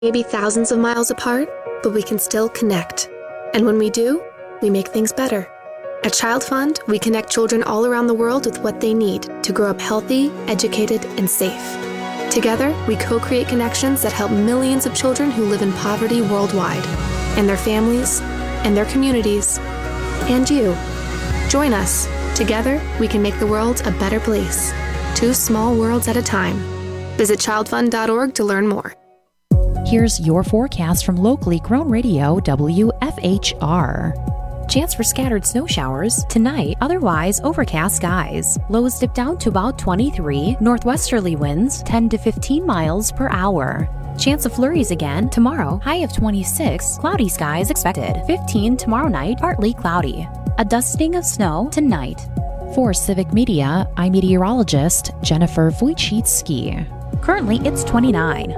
Maybe thousands of miles apart, but we can still connect. And when we do, we make things better. At Child Fund, we connect children all around the world with what they need to grow up healthy, educated, and safe. Together, we co-create connections that help millions of children who live in poverty worldwide, and their families, and their communities, and you. Join us. Together, we can make the world a better place. 2 small worlds at a time. Visit childfund.org to learn more. Here's your forecast from locally grown radio WFHR. Chance for scattered snow showers tonight, otherwise overcast skies. Lows dip down to about 23, northwesterly winds 10 to 15 miles per hour. Chance of flurries again tomorrow, high of 26, cloudy skies expected. 15 tomorrow night, partly cloudy. A dusting of snow tonight. For Civic Media, I'm meteorologist Jennifer Wojcicki. Currently, it's 29.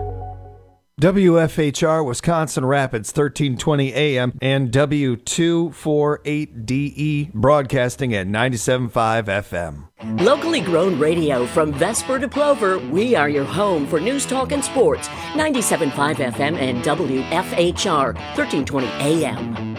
WFHR Wisconsin Rapids, 1320 AM and W248DE, broadcasting at 97.5 FM. Locally grown radio from Vesper to Plover, we are your home for news, talk, and sports. 97.5 FM and WFHR, 1320 AM.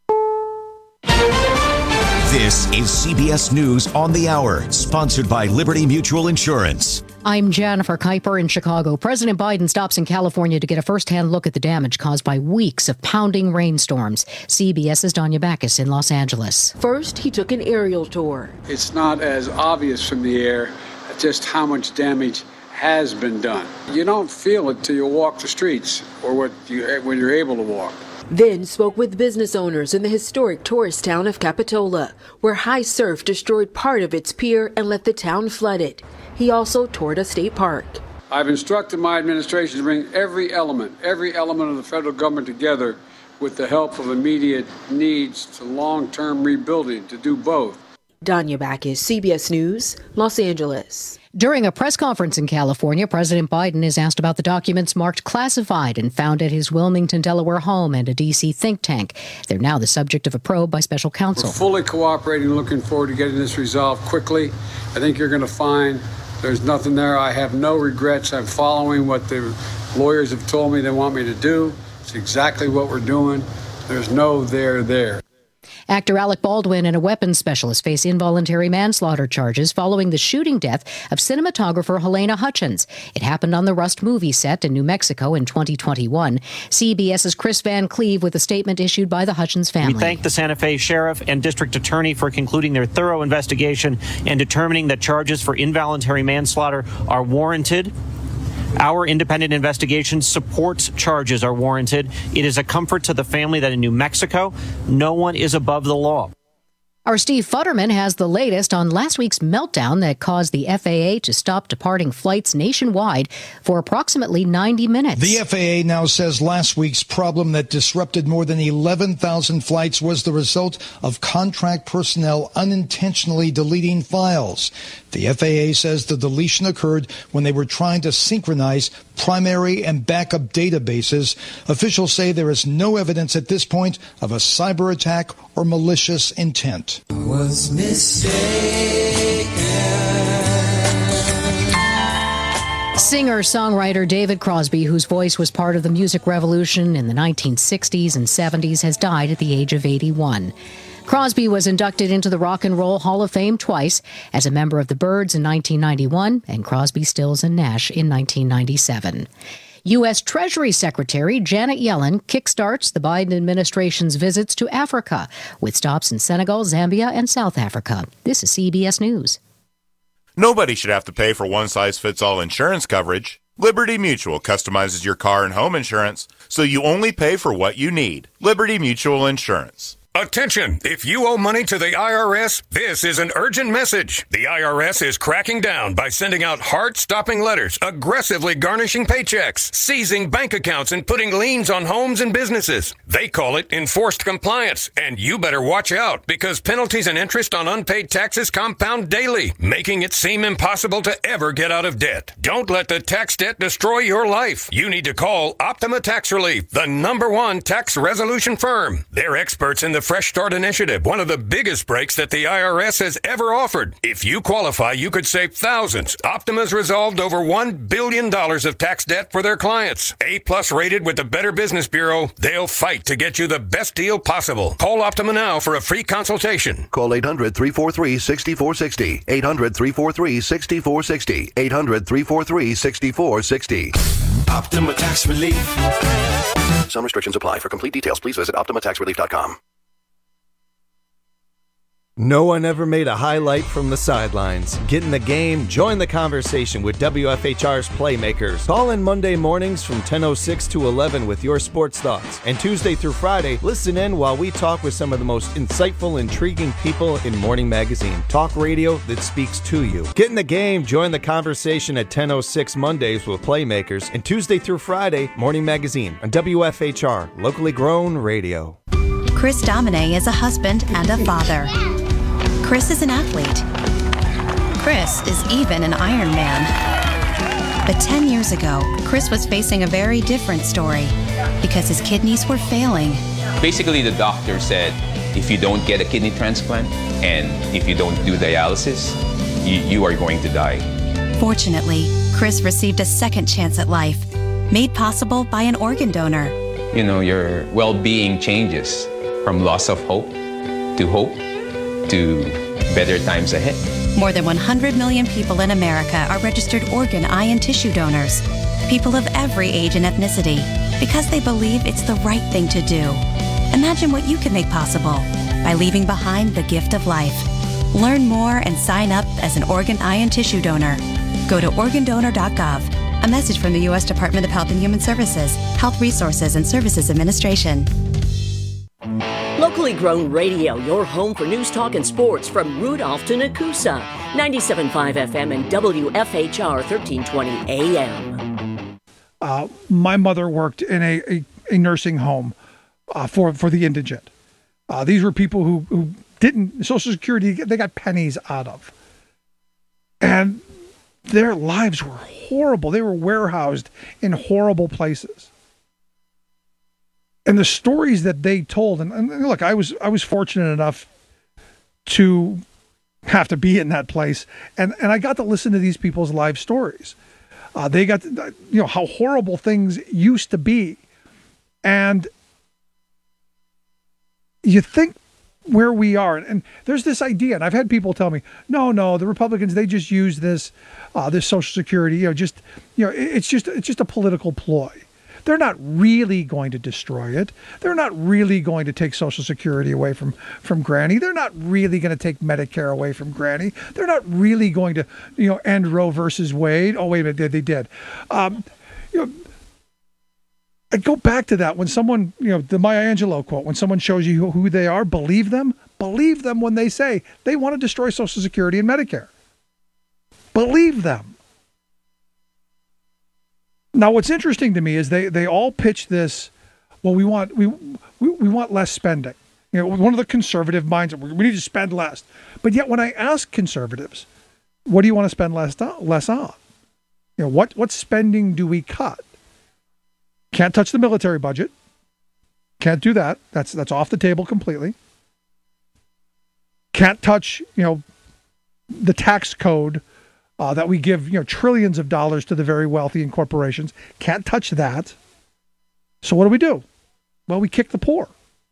This is CBS News on the Hour, sponsored by Liberty Mutual Insurance. I'm Jennifer Kuiper in Chicago. President Biden stops in California to get a first-hand look at the damage caused by weeks of pounding rainstorms. CBS's Danya Backus in Los Angeles. First, he took an aerial tour. It's not as obvious from the air just how much damage has been done. You don't feel it till you walk the streets or when you're able to walk. Then spoke with business owners in the historic tourist town of Capitola, where high surf destroyed part of its pier and left the town flooded. He also toured a state park. I've instructed my administration to bring every element of the federal government together with the help of immediate needs to long-term rebuilding to do both. Danya Backus, CBS News, Los Angeles. During a press conference in California, President Biden is asked about the documents marked classified and found at his Wilmington, Delaware home and a D.C. think tank. They're now the subject of a probe by special counsel. We're fully cooperating, looking forward to getting this resolved quickly. I think you're going to find there's nothing there. I have no regrets. I'm following what the lawyers have told me they want me to do. It's exactly what we're doing. There's no there. Actor Alec Baldwin and a weapons specialist face involuntary manslaughter charges following the shooting death of cinematographer Helena Hutchins. It happened on the Rust movie set in New Mexico in 2021. CBS's Chris Van Cleve with a statement issued by the Hutchins family. We thank the Santa Fe Sheriff and District Attorney for concluding their thorough investigation and determining that charges for involuntary manslaughter are warranted. Our independent investigation supports charges are warranted. It is a comfort to the family that in New Mexico, no one is above the law. Our Steve Futterman has the latest on last week's meltdown that caused the FAA to stop departing flights nationwide for approximately 90 minutes. The FAA now says last week's problem that disrupted more than 11,000 flights was the result of contract personnel unintentionally deleting files. The FAA says the deletion occurred when they were trying to synchronize primary and backup databases. Officials say there is no evidence at this point of a cyber attack or malicious intent. Was mistaken. Singer-songwriter David Crosby, whose voice was part of the music revolution in the 1960s and 70s, has died at the age of 81. Crosby was inducted into the Rock and Roll Hall of Fame twice, as a member of the Byrds in 1991 and Crosby, Stills and Nash in 1997. U.S. Treasury Secretary Janet Yellen kickstarts the Biden administration's visits to Africa, with stops in Senegal, Zambia, and South Africa. This is CBS News. Nobody should have to pay for one-size-fits-all insurance coverage. Liberty Mutual customizes your car and home insurance, so you only pay for what you need. Liberty Mutual Insurance. Attention! If you owe money to the IRS, this is an urgent message. The IRS is cracking down by sending out heart-stopping letters, aggressively garnishing paychecks, seizing bank accounts, and putting liens on homes and businesses. They call it enforced compliance, and you better watch out because penalties and interest on unpaid taxes compound daily, making it seem impossible to ever get out of debt. Don't let the tax debt destroy your life. You need to call Optima Tax Relief, the #1 tax resolution firm. They're experts in the Fresh Start Initiative, one of the biggest breaks that the IRS has ever offered. If you qualify, you could save thousands. Optima's resolved over $1 billion of tax debt for their clients. A-plus rated with the Better Business Bureau, they'll fight to get you the best deal possible. Call Optima now for a free consultation. Call 800-343-6460. 800-343-6460. 800-343-6460. Optima Tax Relief. Some restrictions apply. For complete details, please visit OptimaTaxRelief.com. No one ever made a highlight from the sidelines. Get in the game, join the conversation with WFHR's Playmakers. Call in Monday mornings from 10:06 to 11 with your sports thoughts. And Tuesday through Friday, listen in while we talk with some of the most insightful, intriguing people in Morning Magazine. Talk radio that speaks to you. Get in the game, join the conversation at 10:06 Mondays with Playmakers. And Tuesday through Friday, Morning Magazine on WFHR, locally grown radio. Chris Domine is a husband and a father. Chris is an athlete. Chris is even an Ironman. But 10 years ago, Chris was facing a very different story because his kidneys were failing. Basically, the doctor said, if you don't get a kidney transplant and if you don't do dialysis, you are going to die. Fortunately, Chris received a second chance at life, made possible by an organ donor. You know, your well-being changes from loss of hope to better times ahead. More than 100 million people in America are registered organ, eye, and tissue donors. People of every age and ethnicity, because they believe it's the right thing to do. Imagine what you can make possible by leaving behind the gift of life. Learn more and sign up as an organ, eye, and tissue donor. Go to organdonor.gov. A message from the U.S. Department of Health and Human Services, Health Resources and Services Administration. Locally grown radio, your home for news, talk, and sports from Rudolph to Nakusa. 97.5 FM and WFHR 1320 AM. My mother worked in a nursing home for the indigent. These were people who didn't, Social Security, they got pennies out of. And their lives were horrible. They were warehoused in horrible places. And the stories that they told, and look, I was fortunate enough to have to be in that place, and I got to listen to these people's life stories. They got to, how horrible things used to be, and you think where we are, and there's this idea, and I've had people tell me, no, the Republicans, they just use this Social Security, it's just a political ploy. They're not really going to destroy it. They're not really going to take Social Security away from Granny. They're not really going to take Medicare away from Granny. They're not really going to, end Roe versus Wade. Oh, wait a minute, they did. I go back to that when someone, the Maya Angelou quote, when someone shows you who they are, believe them when they say they want to destroy Social Security and Medicare. Believe them. Now, what's interesting to me is they all pitch this. Well, we want less spending. One of the conservative minds, we need to spend less. But yet, when I ask conservatives, what do you want to spend less on? What spending do we cut? Can't touch the military budget. Can't do that. That's off the table completely. Can't touch the tax code. That we give trillions of dollars to the very wealthy and corporations. Can't touch that. So what do? Well, we kick the poor.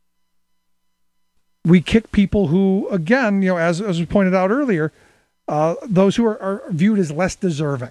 We kick people who, again, as was pointed out earlier, those who are viewed as less deserving.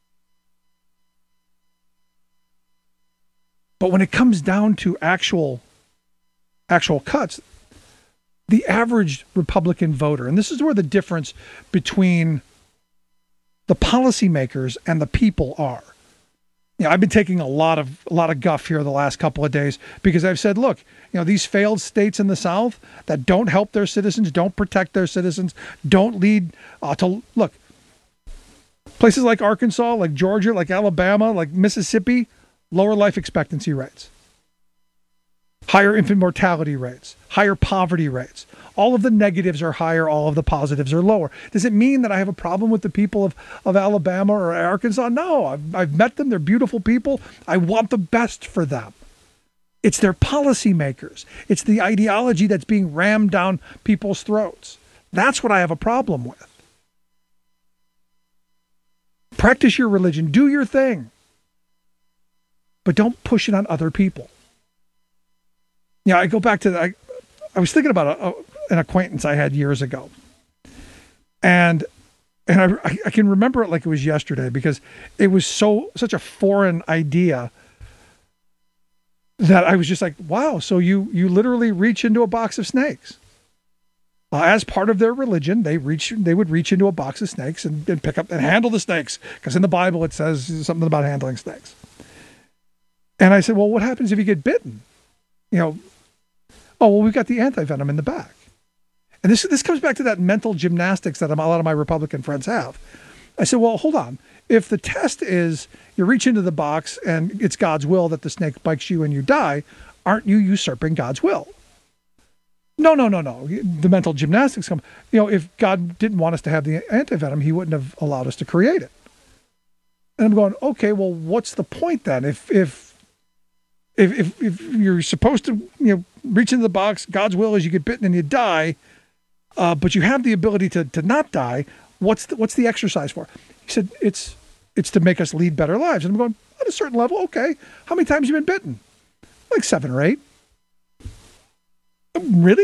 But when it comes down to actual cuts, the average Republican voter, and this is where the difference between the policymakers and the people are. I've been taking a lot of guff here the last couple of days because I've said, look, these failed states in the South that don't help their citizens, don't protect their citizens, don't lead to look. Places like Arkansas, like Georgia, like Alabama, like Mississippi, lower life expectancy rates, higher infant mortality rates, higher poverty rates. All of the negatives are higher, all of the positives are lower. Does it mean that I have a problem with the people of Alabama or Arkansas? No, I've met them. They're beautiful people. I want the best for them. It's their policymakers. It's the ideology that's being rammed down people's throats. That's what I have a problem with. Practice your religion. Do your thing. But don't push it on other people. Yeah, I go back to I was thinking about an acquaintance I had years ago. And I can remember it like it was yesterday because it was such a foreign idea that I was just like, wow, so you literally reach into a box of snakes. As part of their religion, they would reach into a box of snakes and pick up and handle the snakes, because in the Bible it says something about handling snakes. And I said, well, what happens if you get bitten? Oh, well, we've got the antivenom in the back. And this comes back to that mental gymnastics that a lot of my Republican friends have. I said, well, hold on. If the test is you reach into the box and it's God's will that the snake bites you and you die, aren't you usurping God's will? No. The mental gymnastics come. If God didn't want us to have the antivenom, he wouldn't have allowed us to create it. And I'm going, okay, well, what's the point then? If you're supposed to, reach into the box, God's will is you get bitten and you die, but you have the ability to not die, what's the exercise for? He said, it's to make us lead better lives. And I'm going, at a certain level, okay. How many times have you been bitten? Like 7 or 8. Really?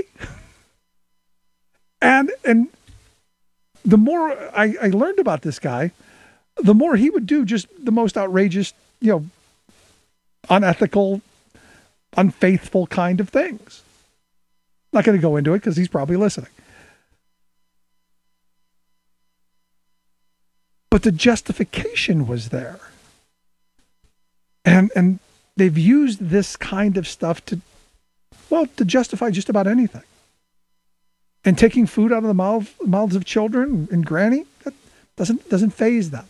And the more I learned about this guy, the more he would do just the most outrageous, unethical, unfaithful kind of things. Not going to go into it because he's probably listening. But the justification was there. And they've used this kind of stuff to justify just about anything. And taking food out of the mouths of children and granny, that doesn't faze them.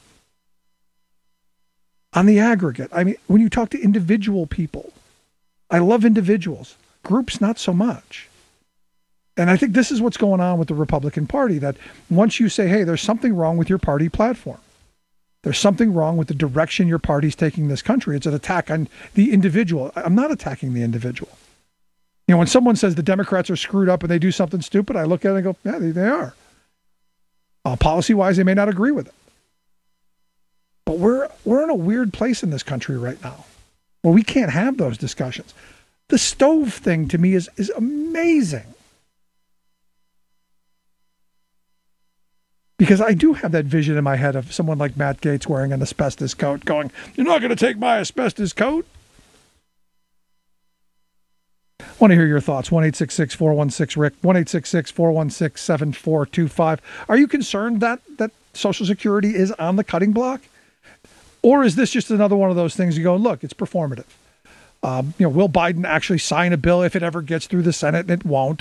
On the aggregate, I mean, when you talk to individual people, I love individuals. Groups, not so much. And I think this is what's going on with the Republican Party, that once you say, hey, there's something wrong with your party platform, there's something wrong with the direction your party's taking this country, it's an attack on the individual. I'm not attacking the individual. When someone says the Democrats are screwed up and they do something stupid, I look at it and go, yeah, they are. Policy-wise, they may not agree with it. But we're in a weird place in this country right now where we can't have those discussions. The stove thing to me is amazing. Because I do have that vision in my head of someone like Matt Gaetz wearing an asbestos coat going, you're not going to take my asbestos coat? I want to hear your thoughts. 1-866-416-RICK, 1-866-416-7425. Are you concerned that Social Security is on the cutting block? Or is this just another one of those things you go, look, it's performative. Will Biden actually sign a bill if it ever gets through the Senate? And it won't.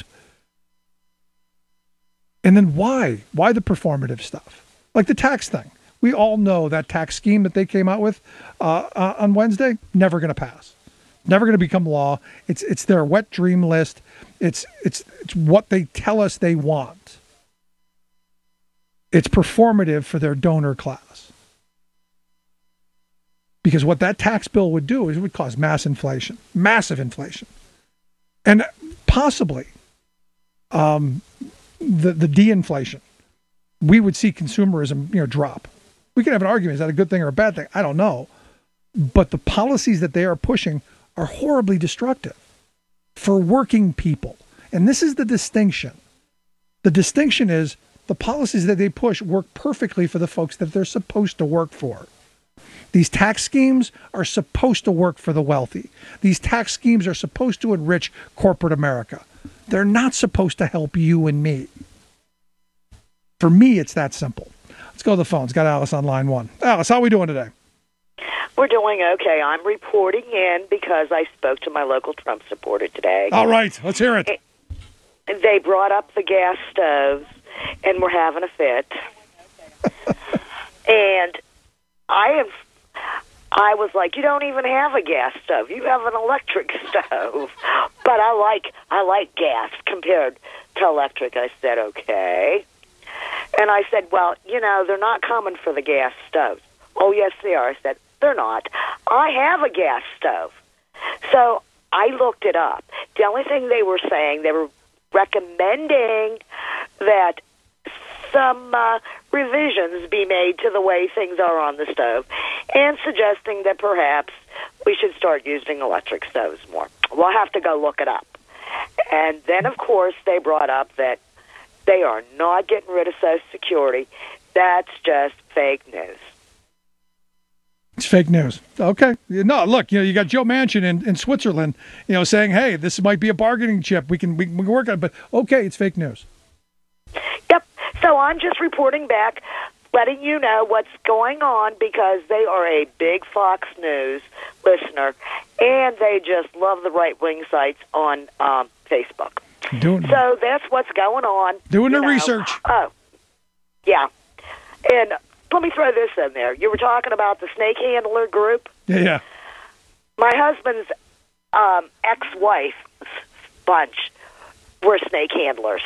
And then why? Why the performative stuff? Like the tax thing. We all know that tax scheme that they came out with on Wednesday, never going to pass. Never going to become law. It's their wet dream list. It's what they tell us they want. It's performative for their donor class. Because what that tax bill would do is it would cause massive inflation. And possibly the de-inflation. We would see consumerism, drop. We can have an argument, is that a good thing or a bad thing? I don't know. But the policies that they are pushing are horribly destructive for working people. And this is the distinction. The distinction is the policies that they push work perfectly for the folks that they're supposed to work for. These tax schemes are supposed to work for the wealthy. These tax schemes are supposed to enrich corporate America. They're not supposed to help you and me. For me, it's that simple. Let's go to the phones. Got Alice on line 1. Alice, how are we doing today? We're doing okay. I'm reporting in because I spoke to my local Trump supporter today. All right, let's hear it. They brought up the gas stoves, and we're having a fit. And I was like, you don't even have a gas stove. You have an electric stove. But I like gas compared to electric. I said, okay. And I said, well, they're not coming for the gas stoves. Oh, yes, they are. I said, they're not. I have a gas stove. So I looked it up. The only thing they were saying, they were recommending that some revisions be made to the way things are on the stove, and suggesting that perhaps we should start using electric stoves more. We'll have to go look it up. And then, of course, they brought up that they are not getting rid of Social Security. That's just fake news. It's fake news. Okay. No, look, you got Joe Manchin in Switzerland, saying, hey, this might be a bargaining chip. We can work on it. But, okay, it's fake news. Yep. So I'm just reporting back, letting you know what's going on, because they are a big Fox News listener, and they just love the right-wing sites on Facebook. So that's what's going on. Doing the research. Oh, yeah. And let me throw this in there. You were talking about the snake handler group. Yeah. My husband's ex-wife's bunch were snake handlers.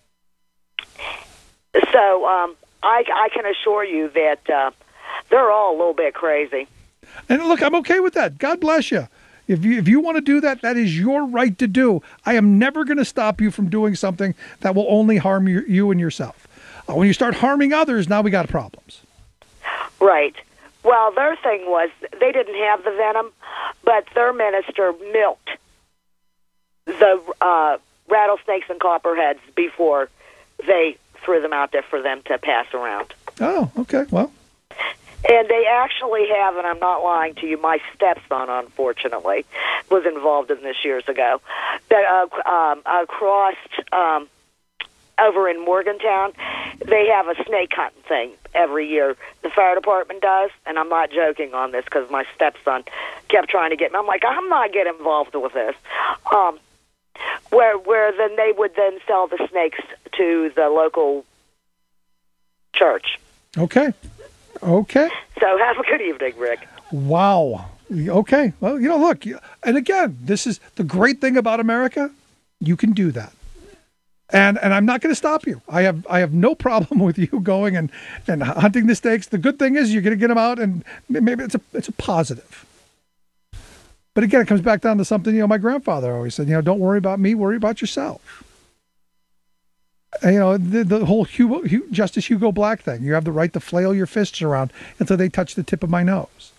So I can assure you that they're all a little bit crazy. And look, I'm okay with that. God bless you. If you want to do that, that is your right to do. I am never going to stop you from doing something that will only harm you and yourself. When you start harming others, now we got problems. Right. Well, their thing was they didn't have the venom, but their minister milked the rattlesnakes and copperheads before they threw them out there for them to pass around. Oh, okay. Well. And they actually have, and I'm not lying to you, my stepson, unfortunately, was involved in this years ago. That crossed over in Morgantown, they have a snake hunting thing every year. The fire department does, and I'm not joking on this because my stepson kept trying to get me. I'm like, I'm not getting involved with this. Where then they would then sell the snakes to the local church. Okay. So have a good evening, Rick. Wow. Okay. Well, look, and again, this is the great thing about America. You can do that. And I'm not going to stop you. I have no problem with you going and hunting the snakes. The good thing is you're going to get them out, and maybe it's a positive. But again, it comes back down to something, my grandfather always said, don't worry about me, worry about yourself. And, the whole Justice Hugo Black thing, you have the right to flail your fists around until they touch the tip of my nose.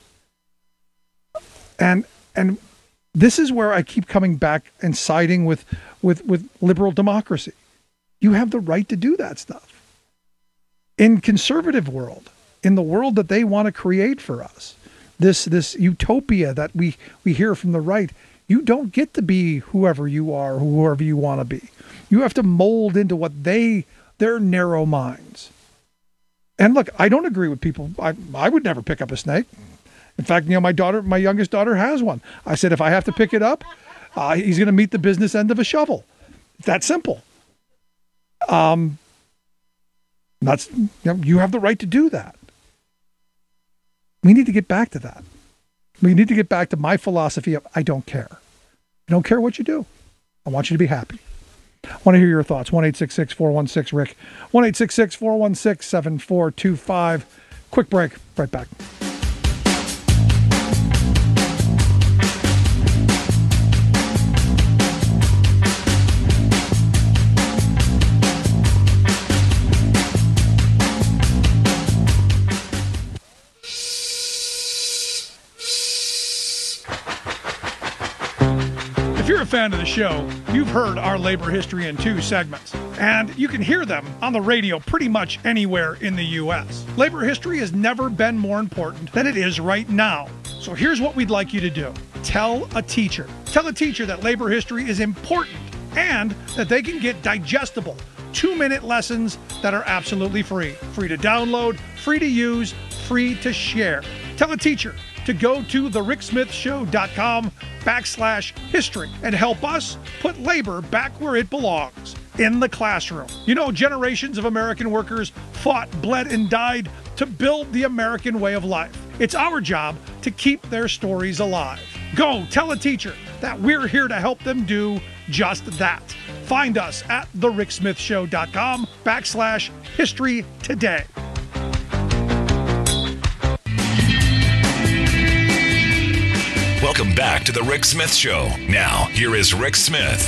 And this is where I keep coming back and siding with liberal democracy. You have the right to do that stuff. In conservative world, in the world that they want to create for us, this utopia that we hear from the right, you don't get to be whoever you are, whoever you want to be. You have to mold into what their narrow minds. And look, I don't agree with people. I would never pick up a snake. In fact, my youngest daughter has one. I said, if I have to pick it up, he's going to meet the business end of a shovel. It's that simple. You have the right to do that. We need to get back to that. We need to get back to my philosophy of I don't care. I don't care what you do. I want you to be happy. I want to hear your thoughts. 1-866-416-RICK. 1-866-416-7425. Quick break. Right back. If you're a fan of the show, you've heard our labor history in 2 segments, and you can hear them on the radio pretty much anywhere in the U.S. Labor history has never been more important than it is right now. So here's what we'd like you to do. Tell a teacher. Tell a teacher that labor history is important and that they can get digestible 2-minute lessons that are absolutely free. Free to download, free to use, free to share. Tell a teacher to go to thericksmithshow.com/history and help us put labor back where it belongs, in the classroom. Generations of American workers fought, bled, and died to build the American way of life. It's our job to keep their stories alive. Go tell a teacher that we're here to help them do just that. Find us at thericksmithshow.com/history today. Welcome back to the Rick Smith Show. Now, here is Rick Smith.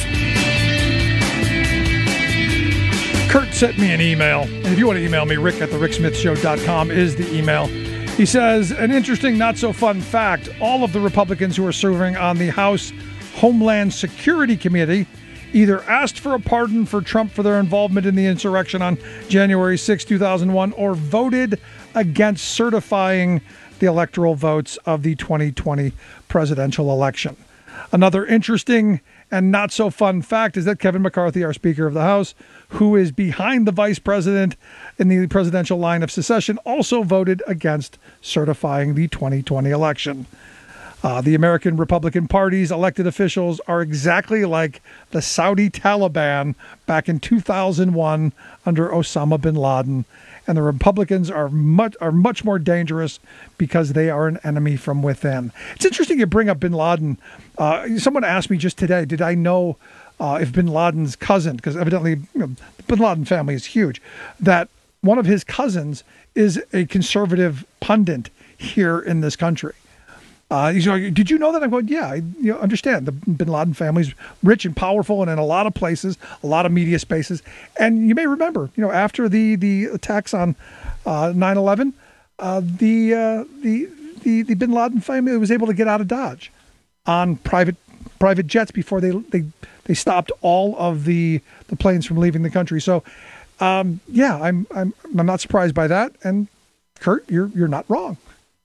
Kurt sent me an email. And if you want to email me, rick@thericksmithshow.com is the email. He says, an interesting, not-so-fun fact. All of the Republicans who are serving on the House Homeland Security Committee either asked for a pardon for Trump for their involvement in the insurrection on January 6, 2001, or voted against certifying the electoral votes of the 2020 presidential election. Another interesting and not so fun fact is that Kevin McCarthy, our Speaker of the House, who is behind the vice president in the presidential line of secession, also voted against certifying the 2020 election. The American Republican Party's elected officials are exactly like the Saudi Taliban back in 2001 under Osama bin Laden. And the Republicans are much more dangerous because they are an enemy from within. It's interesting you bring up bin Laden. Someone asked me just today, did I know if bin Laden's cousin, because evidently the bin Laden family is huge, that one of his cousins is a conservative pundit here in this country. He's like, did you know that? I'm going, yeah, I understand. The bin Laden family's rich and powerful and in a lot of places, a lot of media spaces. And you may remember, after the attacks on 9/11, the bin Laden family was able to get out of Dodge on private jets before they stopped all of the planes from leaving the country. So, I'm not surprised by that. And Kurt, you're not wrong.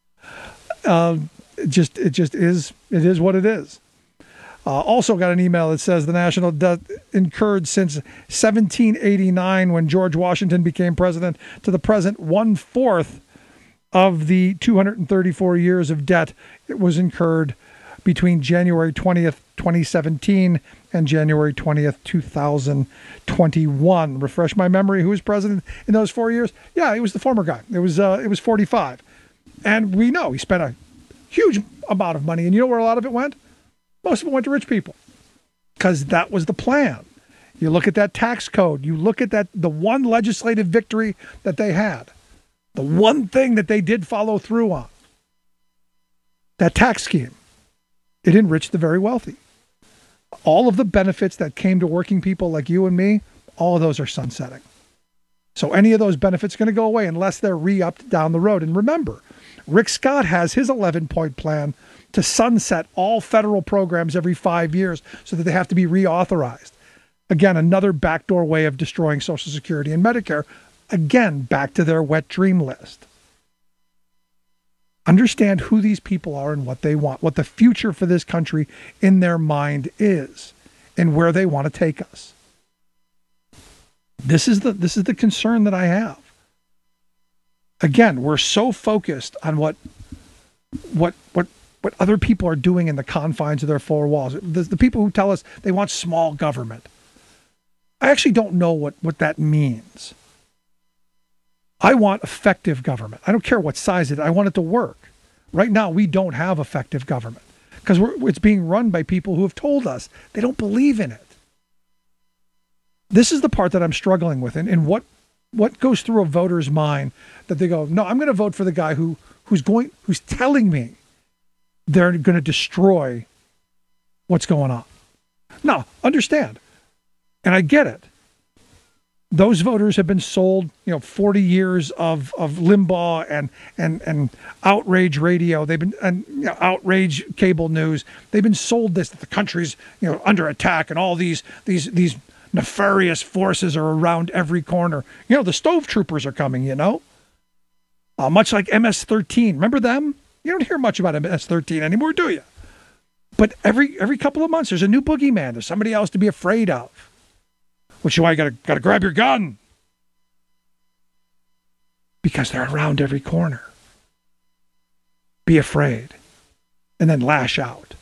It just is. It is what it is. Also got an email that says the national debt incurred since 1789, when George Washington became president, to the present 1/4 of the 234 years of debt it was incurred between January 20th, 2017 and January 20th, 2021. Refresh my memory. Who was president in those 4 years? Yeah, he was the former guy. It was 45. And we know he spent a huge amount of money. And you know where a lot of it went? Most of it went to rich people, because that was the plan. You look at that tax code. You look at the one legislative victory that they had, the one thing that they did follow through on, that tax scheme. It enriched the very wealthy. All of the benefits that came to working people like you and me, all of those are sunsetting. So any of those benefits are going to go away unless they're re-upped down the road. And remember, Rick Scott has his 11-point plan to sunset all federal programs every 5 years so that they have to be reauthorized. Again, another backdoor way of destroying Social Security and Medicare. Again, back to their wet dream list. Understand who these people are and what they want, what the future for this country in their mind is, and where they want to take us. This is the concern that I have. Again, we're so focused on what other people are doing in the confines of their four walls. The people who tell us they want small government. I actually don't know what that means. I want effective government. I don't care what size it is. I want it to work. Right now, we don't have effective government because it's being run by people who have told us they don't believe in it. This is the part that I'm struggling with, and what goes through a voter's mind that they go, no, I'm going to vote for the guy who's telling me they're going to destroy what's going on. Now, understand, and I get it. Those voters have been sold, 40 years of Limbaugh and outrage radio. They've been outrage cable news. They've been sold this, that the country's under attack and all these nefarious forces are around every corner. The stove troopers are coming. Much like MS-13. Remember them? You don't hear much about MS-13 anymore, do you? But every couple of months, there's a new boogeyman. There's somebody else to be afraid of. Which is why you gotta grab your gun. Because they're around every corner. Be afraid. And then lash out.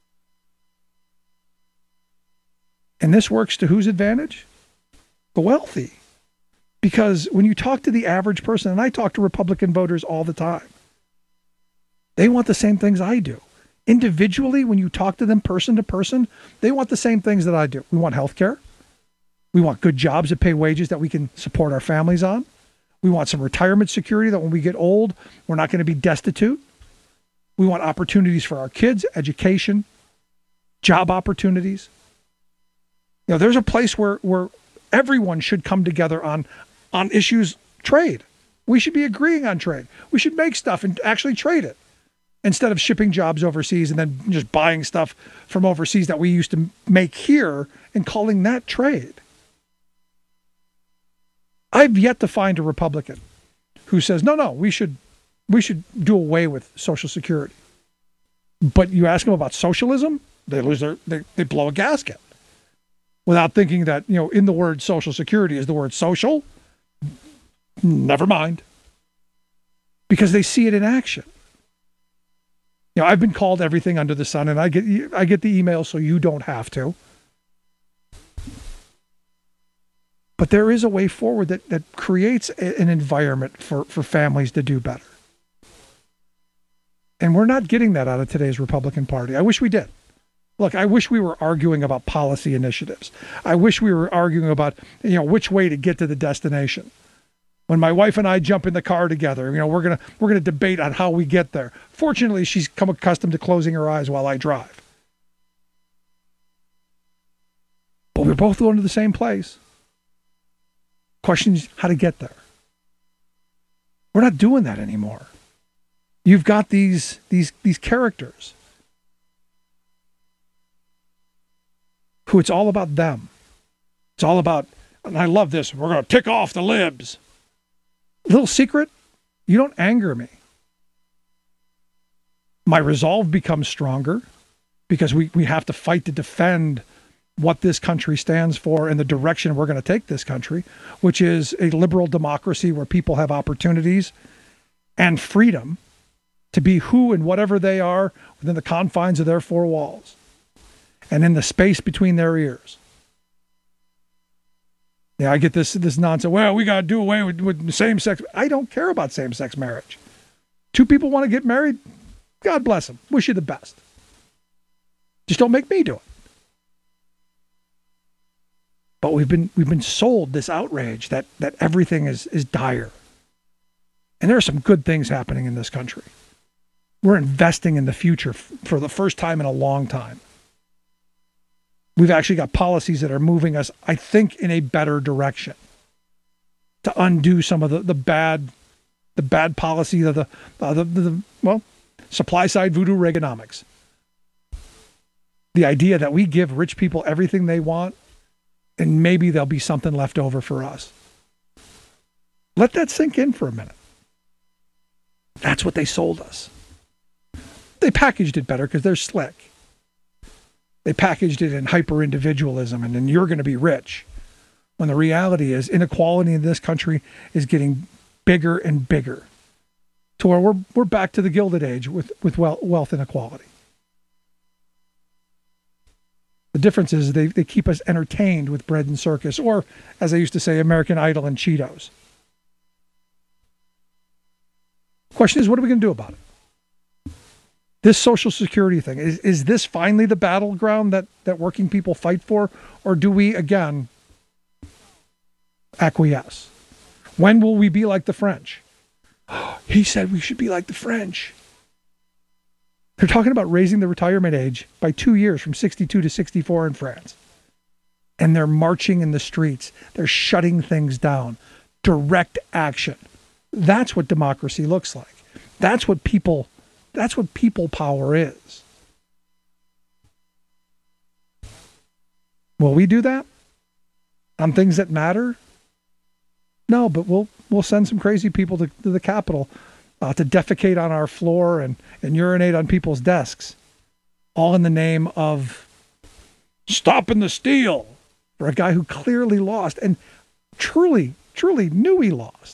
And this works to whose advantage? The wealthy. Because when you talk to the average person, and I talk to Republican voters all the time, they want the same things I do. Individually, when you talk to them person to person, they want the same things that I do. We want health care. We want good jobs that pay wages that we can support our families on. We want some retirement security that when we get old, we're not going to be destitute. We want opportunities for our kids, education, job opportunities. You know, there's a place where everyone should come together on issues, trade. We should be agreeing on trade. We should make stuff and actually trade it instead of shipping jobs overseas and then just buying stuff from overseas that we used to make here and calling that trade. I've yet to find a Republican who says, no, we should do away with Social Security. But you ask them about socialism, they blow a gasket without thinking that, you know, in the word Social Security is the word social. Never mind. Because they see it in action. You know, I've been called everything under the sun, and I get the email so you don't have to. But there is a way forward that creates an environment for families to do better. And we're not getting that out of today's Republican Party. I wish we did. Look, I wish we were arguing about policy initiatives. I wish we were arguing about, you know, which way to get to the destination. When my wife and I jump in the car together, you know, we're gonna debate on how we get there. Fortunately, she's come accustomed to closing her eyes while I drive. But we're both going to the same place. Question is how to get there. We're not doing that anymore. You've got these characters who it's all about them. It's all about, and I love this, we're going to tick off the libs. Little secret, you don't anger me. My resolve becomes stronger because we have to fight to defend what this country stands for and the direction we're going to take this country, which is a liberal democracy where people have opportunities and freedom to be who and whatever they are within the confines of their four walls and in the space between their ears. Yeah, I get this nonsense. Well, we got to do away with same-sex. I don't care about same-sex marriage. Two people want to get married, God bless them. Wish you the best. Just don't make me do it. But we've been sold this outrage that everything is dire. And there are some good things happening in this country. We're investing in the future for the first time in a long time. We've actually got policies that are moving us, I think, in a better direction to undo some of the bad policy of the supply side voodoo Reaganomics. The idea that we give rich people everything they want and maybe there'll be something left over for us. Let that sink in for a minute. That's what they sold us. They packaged it better because they're slick. They packaged it in hyper-individualism and then you're going to be rich. When the reality is inequality in this country is getting bigger and bigger to where we're back to the Gilded Age with wealth inequality. The difference is they keep us entertained with bread and circus, or, as I used to say, American Idol and Cheetos. Question is, what are we going to do about it? This Social Security thing, is this finally the battleground that working people fight for? Or do we, again, acquiesce? When will we be like the French? He said we should be like the French. They're talking about raising the retirement age by 2 years from 62 to 64 in France. And they're marching in the streets. They're shutting things down. Direct action. That's what democracy looks like. That's what people power is. Will we do that on things that matter? No, but we'll send some crazy people to the Capitol to defecate on our floor and urinate on people's desks, all in the name of stopping the steal for a guy who clearly lost and truly knew he lost.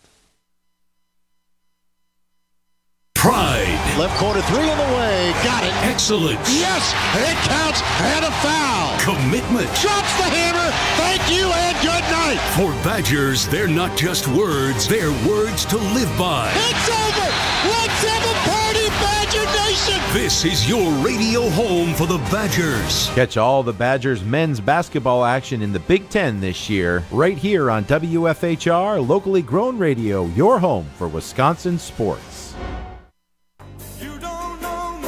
Pride. Left corner, three in the way. Got it. Excellence. Yes, it counts and a foul. Commitment. Drops the hammer. Thank you and good night. For Badgers, they're not just words, they're words to live by. It's over. Let's have a party, Badger Nation. This is your radio home for the Badgers. Catch all the Badgers men's basketball action in the Big Ten this year, right here on WFHR, locally grown radio, your home for Wisconsin sports. You don't know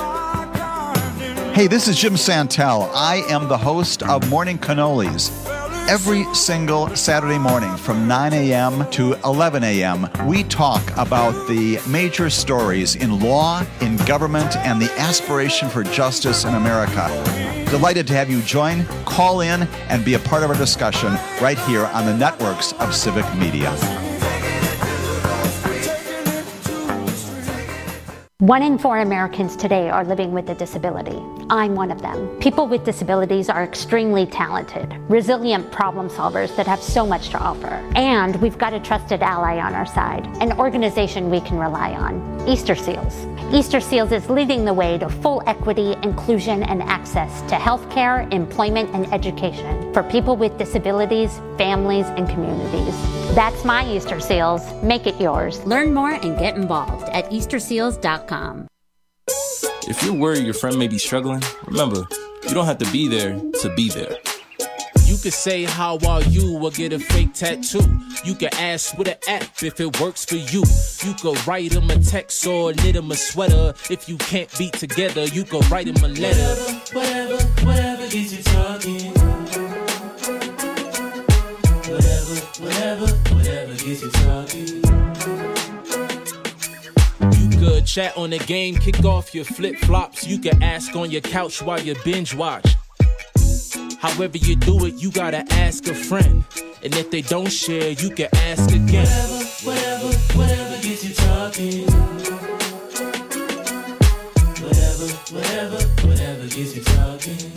Hey, this is Jim Santel. I am the host of Morning Cannolis. Every single Saturday morning from 9 a.m. to 11 a.m., we talk about the major stories in law, in government, and the aspiration for justice in America. Delighted to have you join, call in, and be a part of our discussion right here on the networks of Civic Media. 1 in 4 Americans today are living with a disability. I'm one of them. People with disabilities are extremely talented, resilient problem solvers that have so much to offer. And we've got a trusted ally on our side, an organization we can rely on, Easter Seals. Easter Seals is leading the way to full equity, inclusion, and access to healthcare, employment, and education for people with disabilities, families, and communities. That's my Easter Seals. Make it yours. Learn more and get involved at easterseals.com. If you're worried your friend may be struggling, remember, you don't have to be there to be there. You could say, how are you, or get a fake tattoo. You could ask with an app if it works for you. You could write him a text or knit him a sweater. If you can't be together, you could write him a letter. Whatever gets you talking. Whatever gets you talking. You could chat on the game, kick off your flip-flops. You could ask on your couch while you binge watch. However you do it, you gotta ask a friend. And if they don't share, you can ask again. Whatever gets you talking. Whatever gets you talking.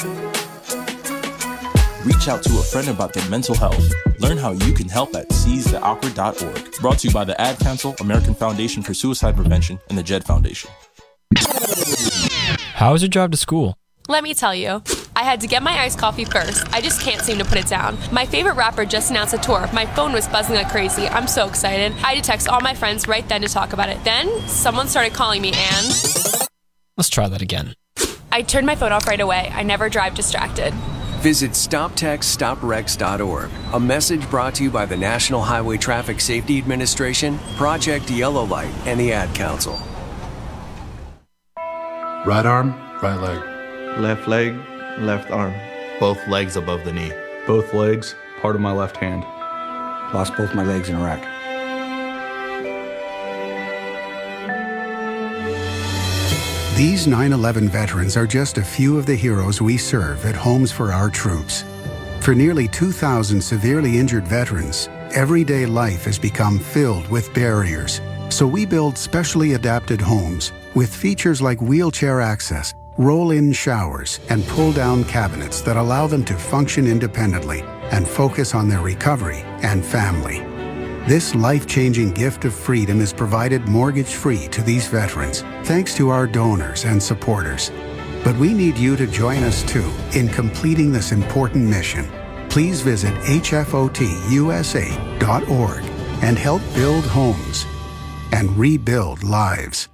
Reach out to a friend about their mental health. Learn how you can help at seizetheawkward.org. Brought to you by the Ad Council, American Foundation for Suicide Prevention, and the JED Foundation. How was your drive to school? Let me tell you, I had to get my iced coffee first. I just can't seem to put it down. My favorite rapper just announced a tour. My phone was buzzing like crazy. I'm so excited. I had to text all my friends right then to talk about it. Then, someone started calling me and... Let's try that again. I turned my phone off right away. I never drive distracted. Visit StopTextStopWrecks.org. A message brought to you by the National Highway Traffic Safety Administration, Project Yellow Light, and the Ad Council. Right arm, right leg. Left leg, left arm. Both legs above the knee. Both legs, part of my left hand. Lost both my legs in Iraq. These 9/11 veterans are just a few of the heroes we serve at Homes for Our Troops. For nearly 2,000 severely injured veterans, everyday life has become filled with barriers. So we build specially adapted homes with features like wheelchair access, roll-in showers, and pull-down cabinets that allow them to function independently and focus on their recovery and family. This life-changing gift of freedom is provided mortgage-free to these veterans, thanks to our donors and supporters. But we need you to join us too in completing this important mission. Please visit hfotusa.org and help build homes and rebuild lives.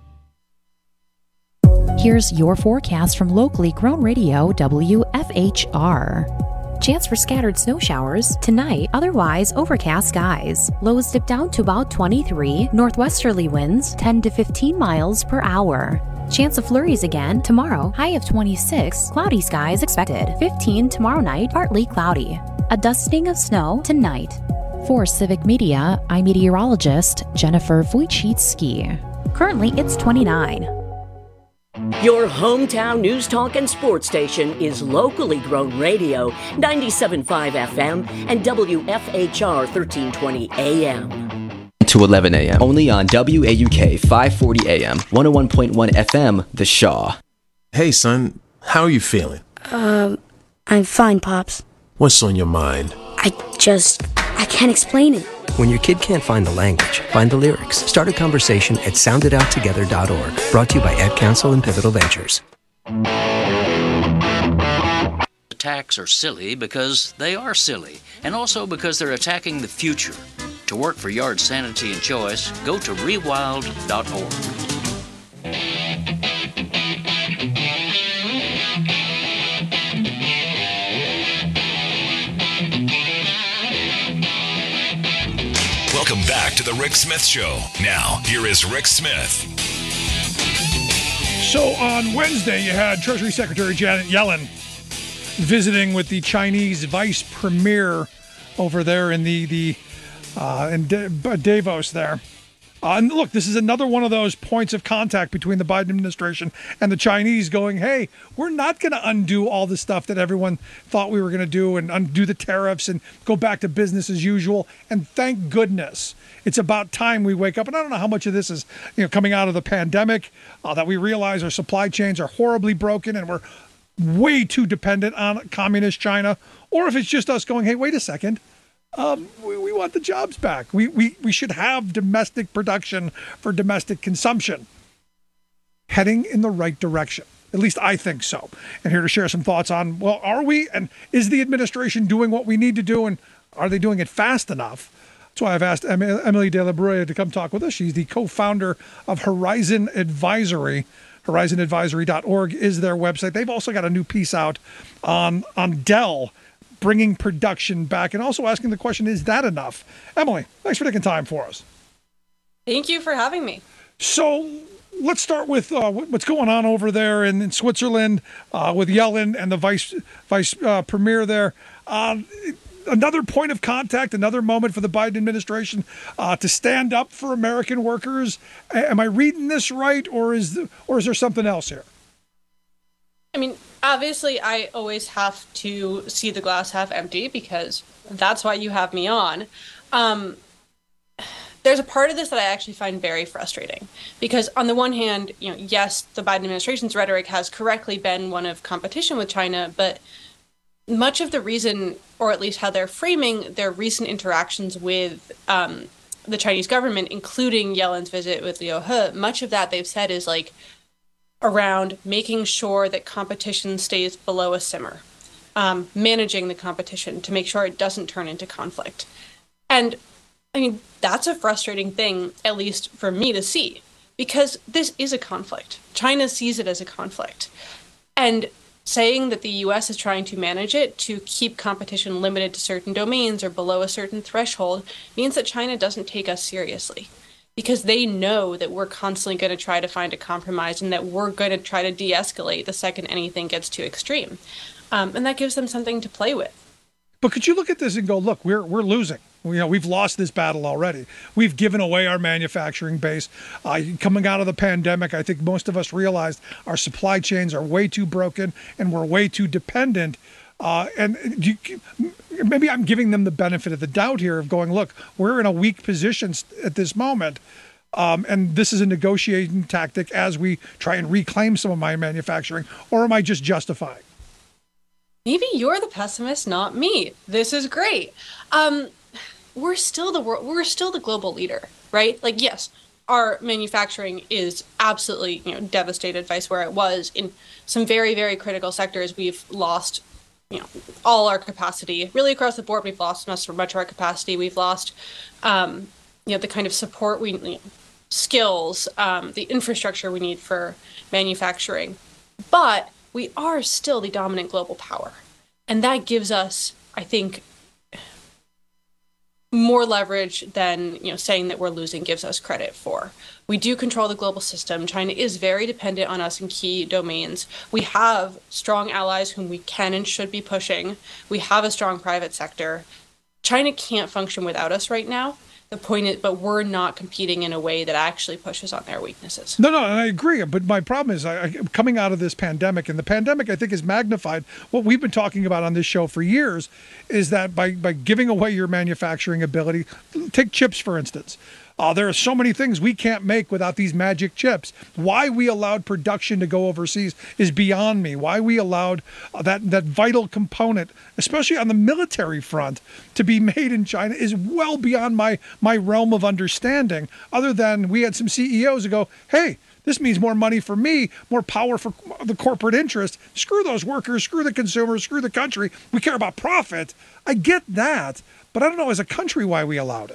Here's your forecast from locally grown radio WFHR. Chance for scattered snow showers tonight, otherwise overcast skies. Lows dip down to about 23, northwesterly winds 10 to 15 miles per hour. Chance of flurries again tomorrow, high of 26, cloudy skies expected. 15 tomorrow night, partly cloudy. A dusting of snow tonight. For Civic Media, I'm meteorologist Jennifer Wojcicki. Currently, it's 29. Your hometown news, talk, and sports station is locally grown radio, 97.5 FM and WFHR 1320 AM. To 11 a.m. Only on WAUK 540 AM, 101.1 FM, The Shaw. Hey, son, how are you feeling? I'm fine, Pops. What's on your mind? I can't explain it. When your kid can't find the language, find the lyrics. Start a conversation at soundidouttogether.org. Brought to you by Ad Council and Pivotal Ventures. Attacks are silly because they are silly, and also because they're attacking the future. To work for yard sanity and choice, go to rewild.org. Welcome back to the Rick Smith Show. Now, here is Rick Smith. So on Wednesday, you had Treasury Secretary Janet Yellen visiting with the Chinese vice premier over there in in Davos there. And look, this is another one of those points of contact between the Biden administration and the Chinese going, hey, we're not going to undo all the stuff that everyone thought we were going to do and undo the tariffs and go back to business as usual. And thank goodness it's about time we wake up. And I don't know how much of this is coming out of the pandemic, that we realize our supply chains are horribly broken and we're way too dependent on communist China, or if it's just us going, hey, wait a second. We want the jobs back. We should have domestic production for domestic consumption. Heading in the right direction. At least I think so. And here to share some thoughts on, well, are we? And is the administration doing what we need to do? And are they doing it fast enough? That's why I've asked Emily De La Bruyere to come talk with us. She's the co-founder of Horizon Advisory. HorizonAdvisory.org is their website. They've also got a new piece out on Dell, bringing production back, and also asking the question, is that enough? Emily, thanks for taking time for us. Thank you for having me. So let's start with what's going on over there in Switzerland with Yellen and the vice premier there. Another point of contact, another moment for the Biden administration to stand up for American workers. Am I reading this right, or is there something else here? I mean, obviously, I always have to see the glass half empty because that's why you have me on. There's a part of this that I actually find very frustrating because on the one hand, yes, the Biden administration's rhetoric has correctly been one of competition with China, but much of the reason, or at least how they're framing their recent interactions with the Chinese government, including Yellen's visit with Liu He, much of that they've said is around making sure that competition stays below a simmer, managing the competition to make sure it doesn't turn into conflict. And I mean, that's a frustrating thing, at least for me to see, because this is a conflict. China sees it as a conflict. And saying that the U.S. is trying to manage it to keep competition limited to certain domains or below a certain threshold means that China doesn't take us seriously. Because they know that we're constantly going to try to find a compromise and that we're going to try to de-escalate the second anything gets too extreme. And that gives them something to play with. But could you look at this and go, look, we're losing. We've lost this battle already. We've given away our manufacturing base. Coming out of the pandemic, I think most of us realized our supply chains are way too broken and we're way too dependent. Maybe I'm giving them the benefit of the doubt here of going, look, we're in a weak position at this moment. And this is a negotiating tactic as we try and reclaim some of my manufacturing, or am I just justifying? Maybe you're the pessimist, not me. This is great. We're still the global leader, right? Yes, our manufacturing is absolutely, devastated vice where it was. In some very, very critical sectors, we've lost all our capacity. Really across the board, we've lost much of our capacity. We've lost, the kind of support skills, the infrastructure we need for manufacturing. But we are still the dominant global power. And that gives us, I think, more leverage than saying that we're losing gives us credit for. We do control the global system. China is very dependent on us in key domains. We have strong allies whom we can and should be pushing. We have a strong private sector. China can't function without us right now. The point is, but we're not competing in a way that actually pushes on their weaknesses. No, I agree. But my problem is coming out of this pandemic, and the pandemic, I think, has magnified what we've been talking about on this show for years, is that by giving away your manufacturing ability, take chips, for instance. There are so many things we can't make without these magic chips. Why we allowed production to go overseas is beyond me. Why we allowed that vital component, especially on the military front, to be made in China is well beyond my realm of understanding, other than we had some CEOs who go, hey, this means more money for me, more power for the corporate interest. Screw those workers, screw the consumers, screw the country. We care about profit. I get that, but I don't know as a country why we allowed it.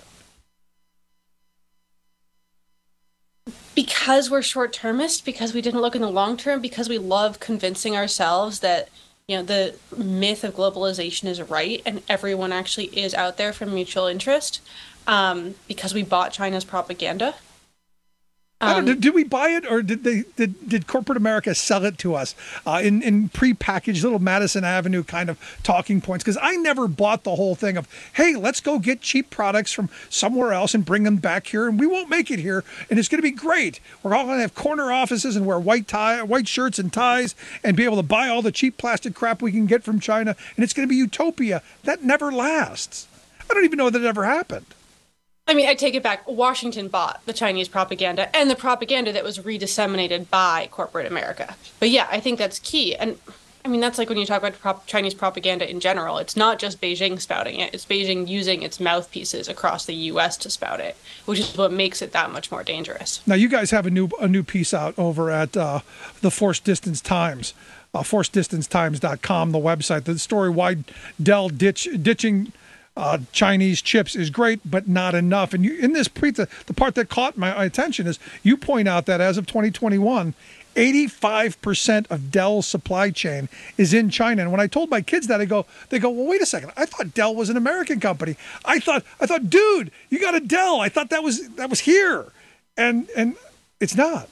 Because we're short-termist, because we didn't look in the long term, because we love convincing ourselves that, the myth of globalization is right and everyone actually is out there for mutual interest, because we bought China's propaganda. I don't know, did we buy it, or did corporate America sell it to us in prepackaged little Madison Avenue kind of talking points? Because I never bought the whole thing of, hey, let's go get cheap products from somewhere else and bring them back here, and we won't make it here, and it's going to be great. We're all going to have corner offices and wear white shirts and ties and be able to buy all the cheap plastic crap we can get from China, and it's going to be utopia. That never lasts. I don't even know that it ever happened. I mean, I take it back. Washington bought the Chinese propaganda and the propaganda that was redisseminated by corporate America. But yeah, I think that's key. And I mean, that's like when you talk about Chinese propaganda in general. It's not just Beijing spouting it. It's Beijing using its mouthpieces across the U.S. to spout it, which is what makes it that much more dangerous. Now, you guys have a new piece out over at the Force Distance Times, forcedistancetimes.com, the website. The story why Dell ditching Chinese chips is great, but not enough. And you, in this the part that caught my attention is you point out that as of 2021, 85% of Dell's supply chain is in China. And when I told my kids that, they go, well, wait a second. I thought Dell was an American company. I thought, dude, you got a Dell. I thought that was here, and it's not.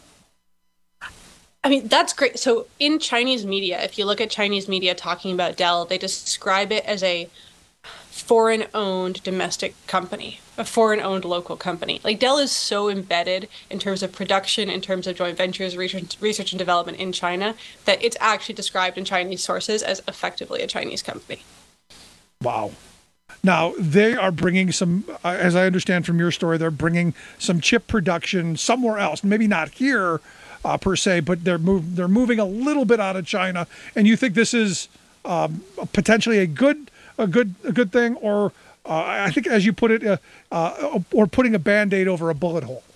I mean, that's great. So in Chinese media, if you look at Chinese media talking about Dell, they describe it as a foreign-owned domestic company, a foreign-owned local company. Like, Dell is so embedded in terms of production, in terms of joint ventures, research and development in China, that it's actually described in Chinese sources as effectively a Chinese company. Wow. Now, they are bringing some, as I understand from your story, they're bringing some chip production somewhere else. Maybe not here per se, but they're moving a little bit out of China. And you think this is potentially a good thing, or I think, as you put it, or putting a Band-Aid over a bullet hole?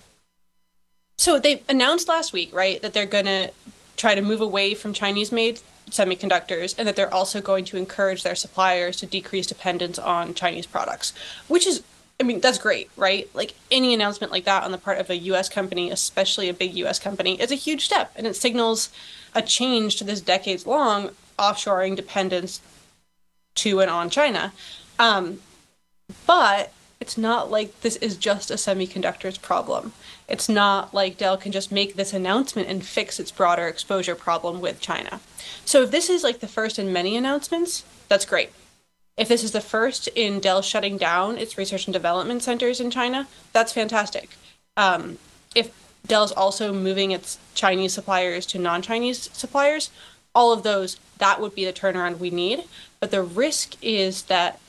So they announced last week, right, that they're going to try to move away from Chinese-made semiconductors, and that they're also going to encourage their suppliers to decrease dependence on Chinese products, which is, I mean, that's great, right? Like, any announcement like that on the part of a U.S. company, especially a big U.S. company, is a huge step, and it signals a change to this decades-long offshoring dependence to and on China. But it's not like this is just a semiconductors problem. It's not like Dell can just make this announcement and fix its broader exposure problem with China. So if this is like the first in many announcements, that's great. If this is the first in Dell shutting down its research and development centers in China, that's fantastic. If Dell's also moving its Chinese suppliers to non-Chinese suppliers, all of those, that would be the turnaround we need. But the risk is that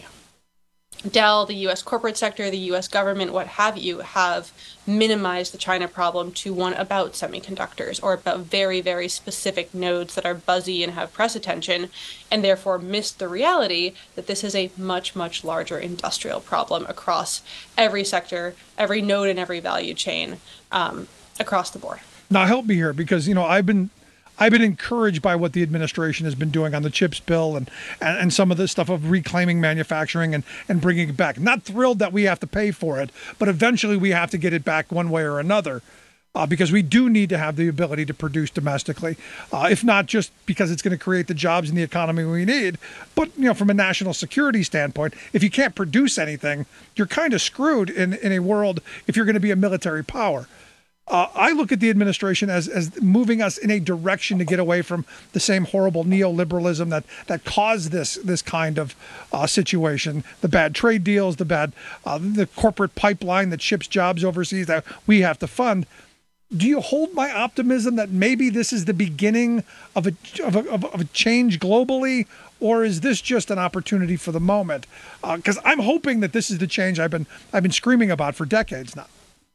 Dell, the U.S. corporate sector, the U.S. government, what have you, have minimized the China problem to one about semiconductors or about very, very specific nodes that are buzzy and have press attention, and therefore missed the reality that this is a much, much larger industrial problem across every sector, every node, and every value chain across the board. Now, help me here, because, I've been encouraged by what the administration has been doing on the CHIPS bill and some of the stuff of reclaiming manufacturing and bringing it back. Not thrilled that we have to pay for it, but eventually we have to get it back one way or another, because we do need to have the ability to produce domestically, if not just because it's going to create the jobs in the economy we need, but from a national security standpoint, if you can't produce anything, you're kind of screwed in a world if you're going to be a military power. I look at the administration as moving us in a direction to get away from the same horrible neoliberalism that caused this kind of situation. The bad trade deals, the corporate pipeline that ships jobs overseas that we have to fund. Do you hold my optimism that maybe this is the beginning of a change globally, or is this just an opportunity for the moment? Because I'm hoping that this is the change I've been screaming about for decades now.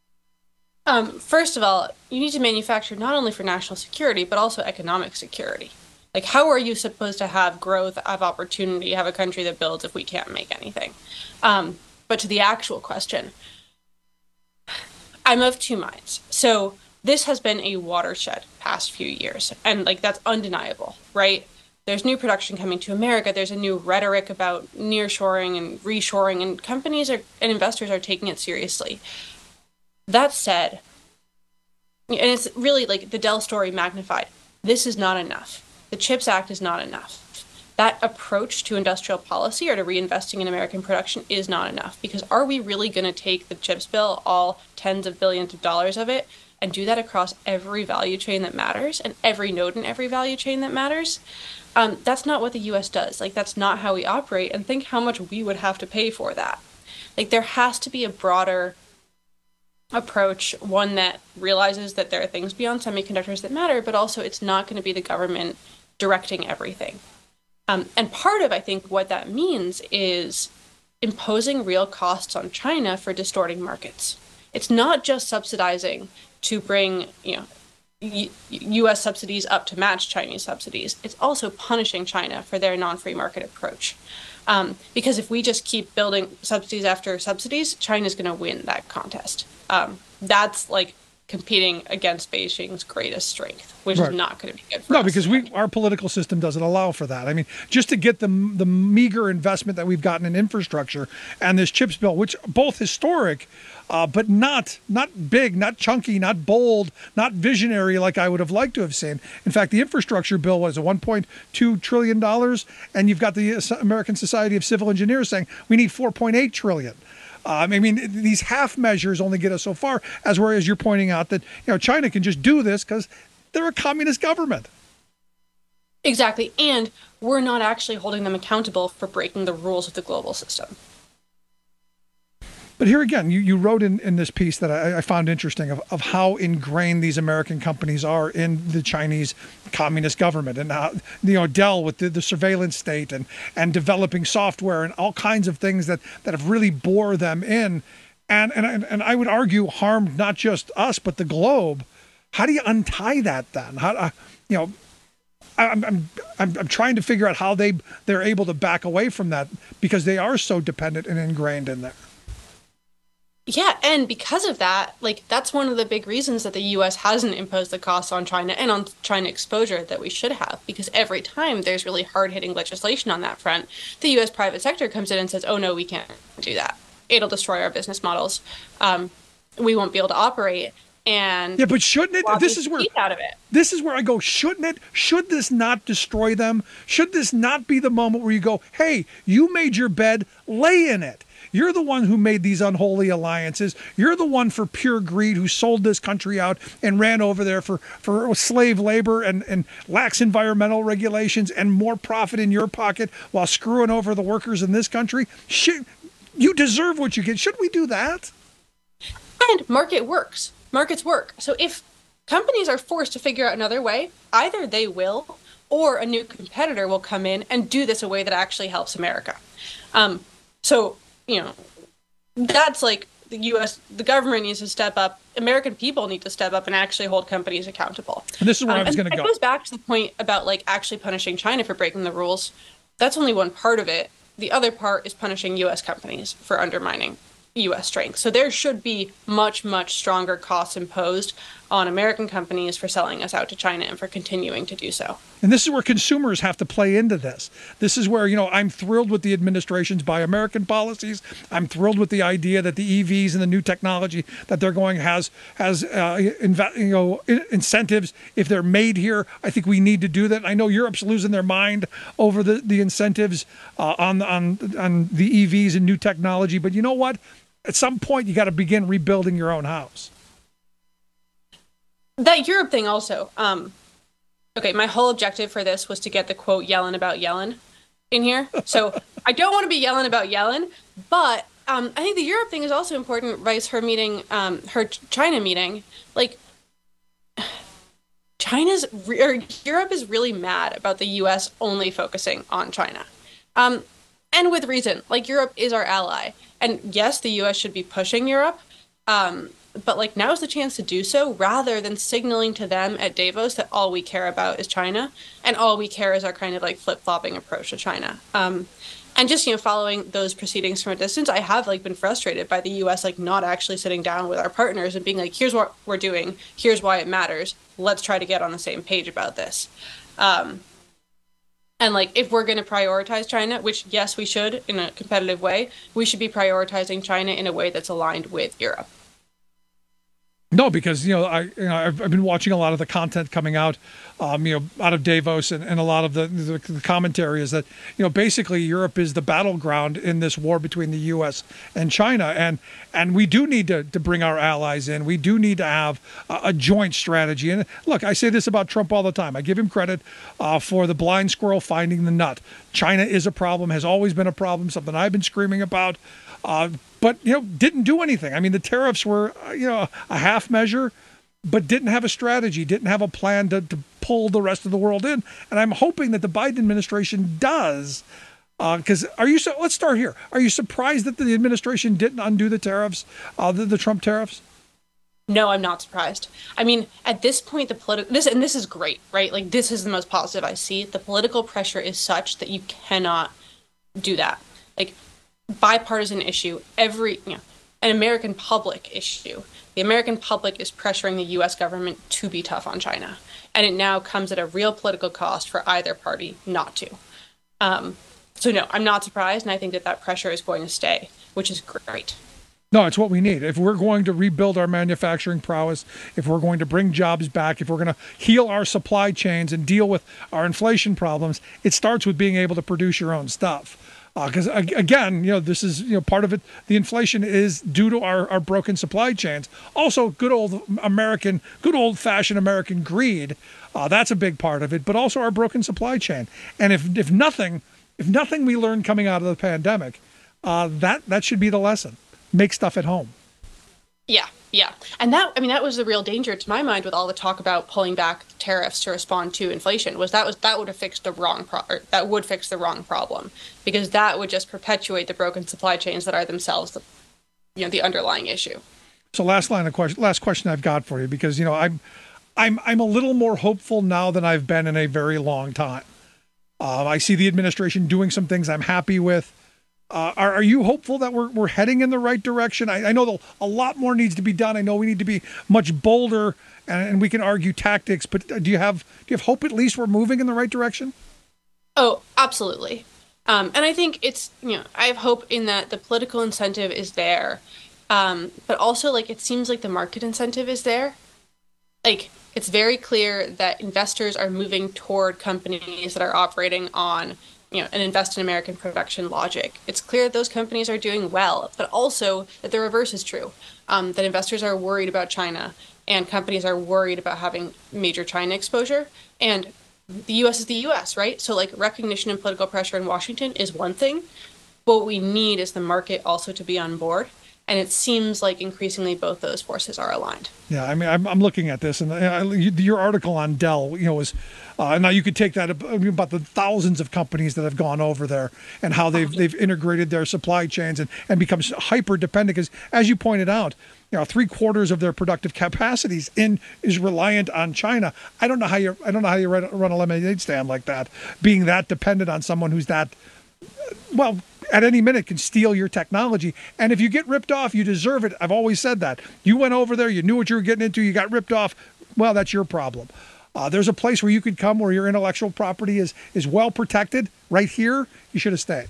First of all, you need to manufacture not only for national security, but also economic security. Like, how are you supposed to have growth, have opportunity, have a country that builds if we can't make anything? But to the actual question, I'm of two minds. So this has been a watershed past few years, and that's undeniable, right? There's new production coming to America. There's a new rhetoric about nearshoring and reshoring, and companies and investors are taking it seriously. That said, and it's really like the Dell story magnified, this is not enough. The CHIPS Act is not enough. That approach to industrial policy or to reinvesting in American production is not enough, because are we really going to take the CHIPS bill, all tens of billions of dollars of it, and do that across every value chain that matters and every node in every value chain that matters, that's not what the U.S. does. Like, that's not how we operate. And think how much we would have to pay for that. Like, there has to be a broader approach, one that realizes that there are things beyond semiconductors that matter, but also it's not going to be the government directing everything. And part of, I think, what that means is imposing real costs on China for distorting markets. It's not just subsidizing to bring, U.S. subsidies up to match Chinese subsidies. It's also punishing China for their non-free market approach. Because if we just keep building subsidies after subsidies, China's going to win that contest. That's like competing against Beijing's greatest strength, which is not going to be good for us. No, because our political system doesn't allow for that. I mean, just to get the meager investment that we've gotten in infrastructure and this CHIPS bill, which both historic, but not big, not chunky, not bold, not visionary like I would have liked to have seen. In fact, the infrastructure bill was $1.2 trillion, and you've got the American Society of Civil Engineers saying we need $4.8 trillion. I mean, these half measures only get us so far, whereas you're pointing out that China can just do this because they're a communist government. Exactly, and we're not actually holding them accountable for breaking the rules of the global system. But here again, you wrote in this piece that I found interesting of how ingrained these American companies are in the Chinese communist government, and how Dell with the surveillance state and developing software and all kinds of things that have really bore them in, and I would argue harmed not just us but the globe. How do you untie that then? I'm trying to figure out how they're able to back away from that, because they are so dependent and ingrained in there. Yeah, and because of that, that's one of the big reasons that the U.S. hasn't imposed the costs on China and on China exposure that we should have, because every time there's really hard-hitting legislation on that front, the U.S. private sector comes in and says, oh, no, we can't do that. It'll destroy our business models. We won't be able to operate. And yeah, but shouldn't it? This is where I go, shouldn't it? Should this not destroy them? Should this not be the moment where you go, hey, you made your bed, lay in it? You're the one who made these unholy alliances. You're the one for pure greed who sold this country out and ran over there for slave labor and lax environmental regulations and more profit in your pocket while screwing over the workers in this country. You deserve what you get. Should we do that? And markets work. So if companies are forced to figure out another way, either they will or a new competitor will come in and do this a way that actually helps America. That's like the U.S., the government needs to step up. American people need to step up and actually hold companies accountable. And this is where I was going to go. It goes back to the point about actually punishing China for breaking the rules. That's only one part of it. The other part is punishing U.S. companies for undermining U.S. strength. So there should be much, much stronger costs imposed on American companies for selling us out to China and for continuing to do so. And this is where consumers have to play into this. This is where, I'm thrilled with the administration's Buy American policies. I'm thrilled with the idea that the EVs and the new technology that they're going has incentives if they're made here. I think we need to do that. I know Europe's losing their mind over the incentives on the EVs and new technology, but you know what? At some point, you got to begin rebuilding your own house. That Europe thing also. My whole objective for this was to get the quote Yellen about Yellen in here. So I don't want to be yelling about Yellen, but I think the Europe thing is also important. Vice her meeting, her China meeting, Europe is really mad about the U.S. only focusing on China. And with reason. Europe is our ally. And yes, the U.S. should be pushing Europe, but now's the chance to do so, rather than signaling to them at Davos that all we care about is China, and all we care is our kind of flip-flopping approach to China. And just, following those proceedings from a distance, I have been frustrated by the U.S. Not actually sitting down with our partners and being here's what we're doing, here's why it matters, let's try to get on the same page about this. And if we're going to prioritize China, which yes, we should in a competitive way, we should be prioritizing China in a way that's aligned with Europe. No, because I've been watching a lot of the content coming out, out of Davos, and a lot of the commentary is that basically Europe is the battleground in this war between the U.S. and China, and we do need to bring our allies in. We do need to have a joint strategy. And look, I say this about Trump all the time. I give him credit for the blind squirrel finding the nut. China is a problem, has always been a problem, something I've been screaming about. But didn't do anything. I mean, the tariffs were a half measure, but didn't have a strategy, didn't have a plan to pull the rest of the world in. And I'm hoping that the Biden administration does. Because let's start here. Are you surprised that the administration didn't undo the tariffs, the Trump tariffs? No, I'm not surprised. I mean, at this point, this is great, right? Like, this is the most positive I see. The political pressure is such that you cannot do that. Like, bipartisan issue, an American public issue. The American public is pressuring the U.S. government to be tough on China. And it now comes at a real political cost for either party not to. So no, I'm not surprised. And I think that pressure is going to stay, which is great. No, it's what we need. If we're going to rebuild our manufacturing prowess, if we're going to bring jobs back, if we're going to heal our supply chains and deal with our inflation problems, it starts with being able to produce your own stuff. Because again, this is part of it. The inflation is due to our broken supply chains. Also, good old-fashioned American greed. That's a big part of it. But also our broken supply chain. And if nothing we learned coming out of the pandemic, that should be the lesson. Make stuff at home. Yeah. And that was the real danger to my mind with all the talk about pulling back tariffs to respond to inflation that would have fixed the wrong that would fix the wrong problem, because that would just perpetuate the broken supply chains that are themselves the underlying issue. So last question I've got for you, because I'm a little more hopeful now than I've been in a very long time. I see the administration doing some things I'm happy with. Are you hopeful that we're heading in the right direction? I know a lot more needs to be done. I know we need to be much bolder, and we can argue tactics. But do you have hope at least we're moving in the right direction? Oh, absolutely. And I think it's I have hope in that the political incentive is there, but also it seems like the market incentive is there. It's very clear that investors are moving toward companies that are operating on an invest in American production logic. It's clear that those companies are doing well, but also that the reverse is true, that investors are worried about China and companies are worried about having major China exposure. And the U.S. is the U.S., right? So recognition and political pressure in Washington is one thing, but what we need is the market also to be on board. And it seems like increasingly both those forces are aligned. Yeah, I mean, I'm looking at this, and your article on Dell, was now you could take that about the thousands of companies that have gone over there and how they've integrated their supply chains and become hyper dependent. Because as you pointed out, 3/4 of their productive capacities is reliant on China. I don't know how you run a lemonade stand like that, being that dependent on someone who's that at any minute can steal your technology. And if you get ripped off, you deserve it. I've always said that. You went over there, you knew what you were getting into, you got ripped off. Well, that's your problem. There's a place where you could come where your intellectual property is well protected. Right here, you should have stayed.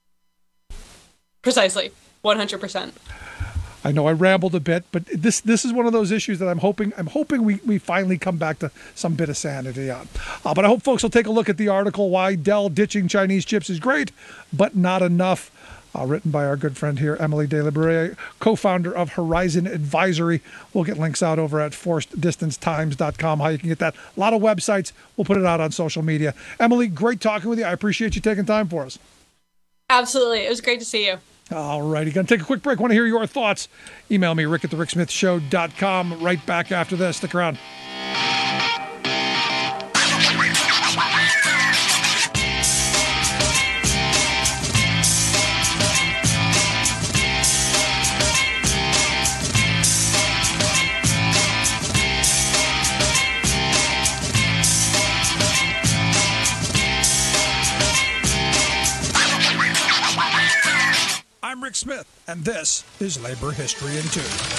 Precisely. 100%. I know I rambled a bit, but this is one of those issues that I'm hoping we finally come back to some bit of sanity on. But I hope folks will take a look at the article, Why Dell Ditching Chinese Chips is Great, but Not Enough, written by our good friend here, Emily De La Brea, co-founder of Horizon Advisory. We'll get links out over at forceddistancetimes.com, how you can get that. A lot of websites. We'll put it out on social media. Emily, great talking with you. I appreciate you taking time for us. Absolutely. It was great to see you. All righty, going to take a quick break. Want to hear your thoughts? Email me, rick@thericksmithshow.com. Right back after this. Stick around. I'm Rick Smith, and this is Labor History in 2.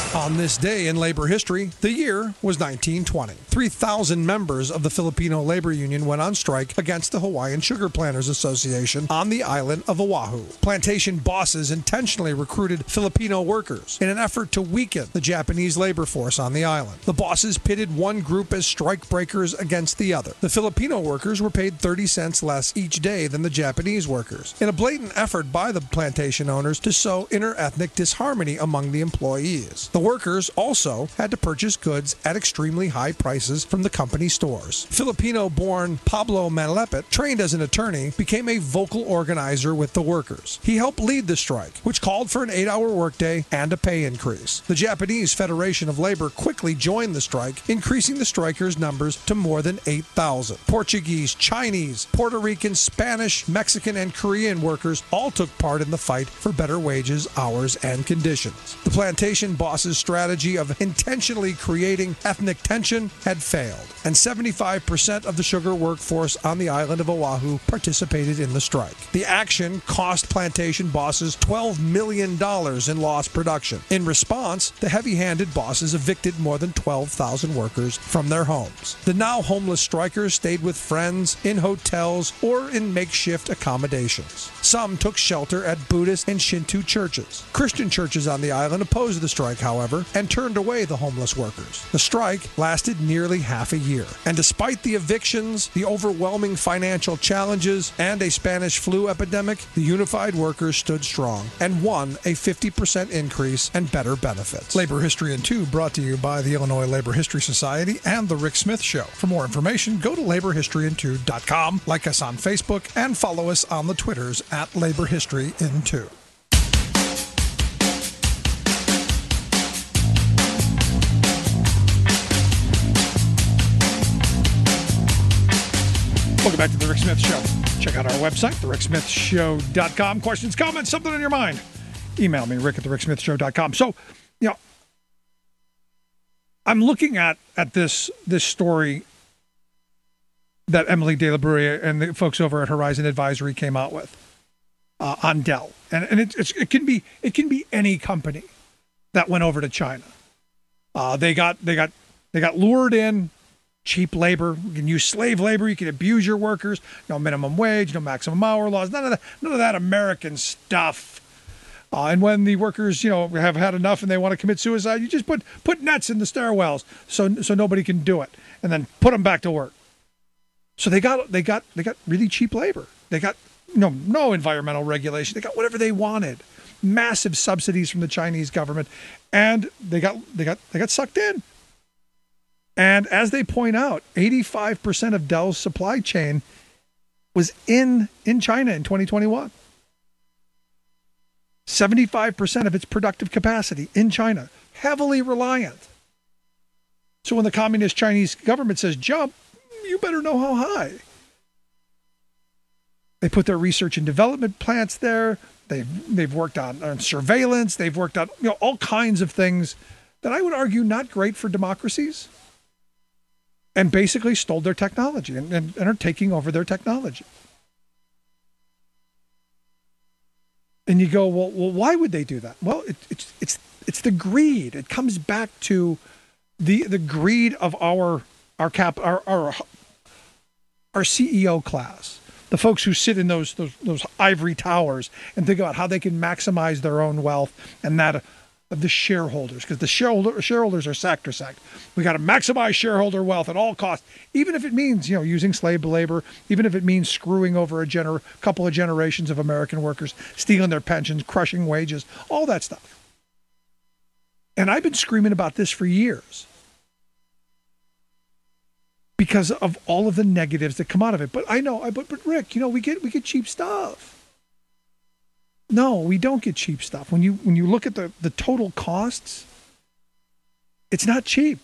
On this day in labor history, the year was 1920. 3,000 members of the Filipino Labor Union went on strike against the Hawaiian Sugar Planters Association on the island of Oahu. Plantation bosses intentionally recruited Filipino workers in an effort to weaken the Japanese labor force on the island. The bosses pitted one group as strike breakers against the other. The Filipino workers were paid 30 cents less each day than the Japanese workers, in a blatant effort by the plantation owners to sow interethnic disharmony among the employees. The workers also had to purchase goods at extremely high prices from the company stores. Filipino-born Pablo Manlepit, trained as an attorney, became a vocal organizer with the workers. He helped lead the strike, which called for an 8-hour workday and a pay increase. The Japanese Federation of Labor quickly joined the strike, increasing the strikers' numbers to more than 8,000. Portuguese, Chinese, Puerto Rican, Spanish, Mexican, and Korean workers all took part in the fight for better wages, hours, and conditions. The plantation bosses' strategy of intentionally creating ethnic tension had failed, and 75% of the sugar workforce on the island of Oahu participated in the strike. The action cost plantation bosses $12 million in lost production. In response, the heavy-handed bosses evicted more than 12,000 workers from their homes. The now homeless strikers stayed with friends, in hotels, or in makeshift accommodations. Some took shelter at Buddhist and Shinto churches. Christian churches on the island opposed the strike, however, and turned away the homeless workers. The strike lasted nearly half a year, and despite the evictions, the overwhelming financial challenges, and a Spanish flu epidemic, the unified workers stood strong and won a 50% increase and better benefits. Labor History in 2 brought to you by the Illinois Labor History Society and The Rick Smith Show. For more information, go to laborhistoryin2.com, like us on Facebook, and follow us on the Twitters at Labor History in 2. Welcome back to The Rick Smith Show. Check out our website, thericksmithshow.com. Questions, comments, something on your mind. Email me, rick at thericksmithshow.com. So, I'm looking at this story that Emily De La Brouille and the folks over at Horizon Advisory came out with on Dell. And it can be any company that went over to China. They got lured in. Cheap labor. You can use slave labor. You can abuse your workers. No minimum wage, no maximum hour laws. None of that American stuff. And when the workers, have had enough and they want to commit suicide, you just put nets in the stairwells so nobody can do it, and then put them back to work. So they got really cheap labor. They got no environmental regulation. They got whatever they wanted. Massive subsidies from the Chinese government, and they got sucked in. And as they point out, 85% of Dell's supply chain was in China in 2021. 75% of its productive capacity in China, heavily reliant. So when the communist Chinese government says jump, you better know how high. They put their research and development plants there. They've worked on surveillance. They've worked on all kinds of things that I would argue not great for democracies. And basically stole their technology and are taking over their technology. And you go, well, why would they do that? Well, it's the greed. It comes back to the greed of our CEO class, the folks who sit in those ivory towers and think about how they can maximize their own wealth and that of the shareholders, because the shareholders are sacrosanct. We got to maximize shareholder wealth at all costs, even if it means using slave labor, even if it means screwing over a couple of generations of American workers, stealing their pensions, crushing wages, all that stuff. And I've been screaming about this for years because of all of the negatives that come out of it. But I know, but Rick, we get cheap stuff. No, we don't get cheap stuff. When you look at the total costs, it's not cheap.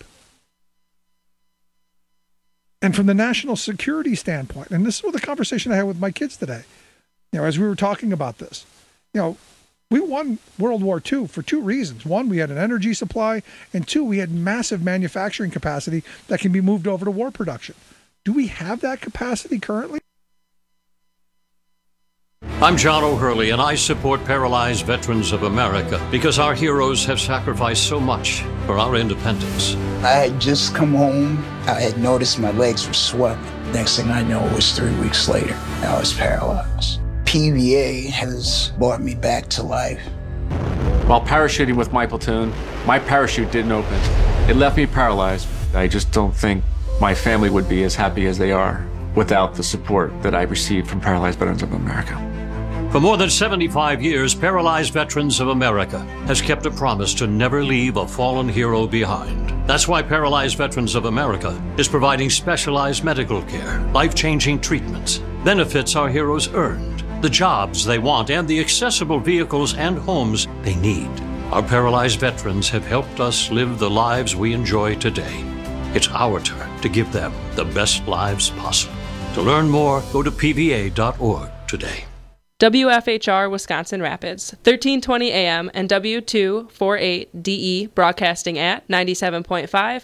And from the national security standpoint, and this was the conversation I had with my kids today, as we were talking about this, we won World War II for two reasons. One, we had an energy supply, and two, we had massive manufacturing capacity that can be moved over to war production. Do we have that capacity currently? I'm John O'Hurley, and I support Paralyzed Veterans of America because our heroes have sacrificed so much for our independence. I had just come home. I had noticed my legs were swelling. Next thing I know, it was 3 weeks later. I was paralyzed. PVA has brought me back to life. While parachuting with my platoon, my parachute didn't open. It left me paralyzed. I just don't think my family would be as happy as they are without the support that I received from Paralyzed Veterans of America. For more than 75 years, Paralyzed Veterans of America has kept a promise to never leave a fallen hero behind. That's why Paralyzed Veterans of America is providing specialized medical care, life-changing treatments, benefits our heroes earned, the jobs they want, and the accessible vehicles and homes they need. Our paralyzed veterans have helped us live the lives we enjoy today. It's our turn to give them the best lives possible. To learn more, go to pva.org today. WFHR Wisconsin Rapids, 1320 AM and W248DE broadcasting at 97.5